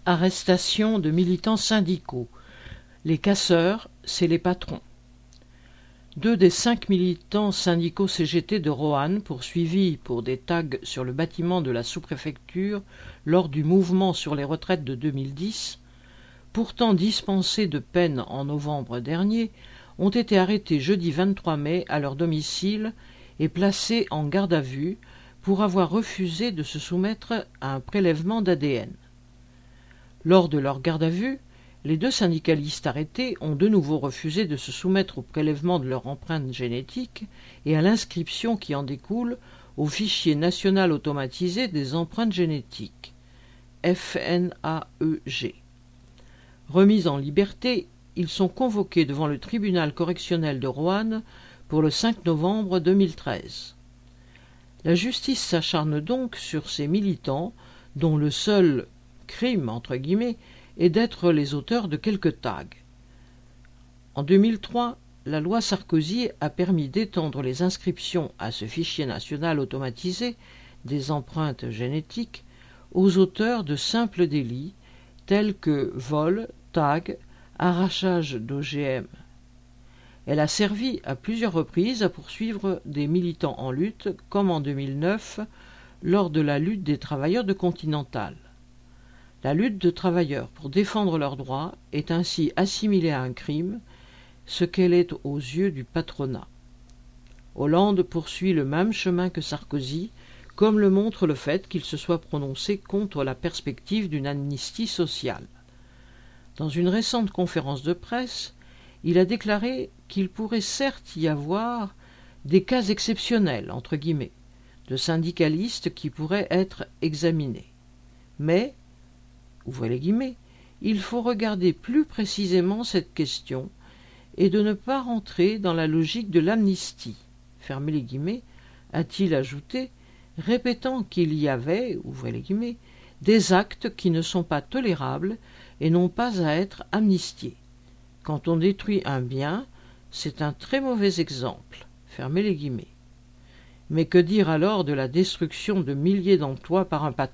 Arrestation de militants syndicaux. Les casseurs, c'est les patrons. 2 des 5 militants syndicaux CGT de Roanne, poursuivis pour des tags sur le bâtiment de la sous-préfecture lors du mouvement sur les retraites de 2010, pourtant dispensés de peine en novembre dernier, ont été arrêtés jeudi 23 mai à leur domicile et placés en garde à vue pour avoir refusé de se soumettre à un prélèvement d'ADN. Lors de leur garde à vue, les 2 syndicalistes arrêtés ont de nouveau refusé de se soumettre au prélèvement de leur empreinte génétique et à l'inscription qui en découle au fichier national automatisé des empreintes génétiques, FNAEG. Remis en liberté, ils sont convoqués devant le tribunal correctionnel de Roanne pour le 5 novembre 2013. La justice s'acharne donc sur ces militants dont le seul « crime » entre guillemets est d'être les auteurs de quelques tags. En 2003, la loi Sarkozy a permis d'étendre les inscriptions à ce fichier national automatisé des empreintes génétiques aux auteurs de simples délits tels que vol, tag, arrachage d'OGM. Elle a servi à plusieurs reprises à poursuivre des militants en lutte, comme en 2009, lors de la lutte des travailleurs de Continental. La lutte de travailleurs pour défendre leurs droits est ainsi assimilée à un crime, ce qu'elle est aux yeux du patronat. Hollande poursuit le même chemin que Sarkozy, comme le montre le fait qu'il se soit prononcé contre la perspective d'une amnistie sociale. Dans une récente conférence de presse, il a déclaré qu'il pourrait certes y avoir des cas exceptionnels, entre guillemets, de syndicalistes qui pourraient être examinés. Mais, ouvrez les guillemets, il faut regarder plus précisément cette question et de ne pas rentrer dans la logique de l'amnistie, fermez les guillemets, a-t-il ajouté, répétant qu'il y avait, ouvrez les guillemets, des actes qui ne sont pas tolérables et n'ont pas à être amnistiés. Quand on détruit un bien, c'est un très mauvais exemple, fermez les guillemets. Mais que dire alors de la destruction de milliers d'emplois par un patron ?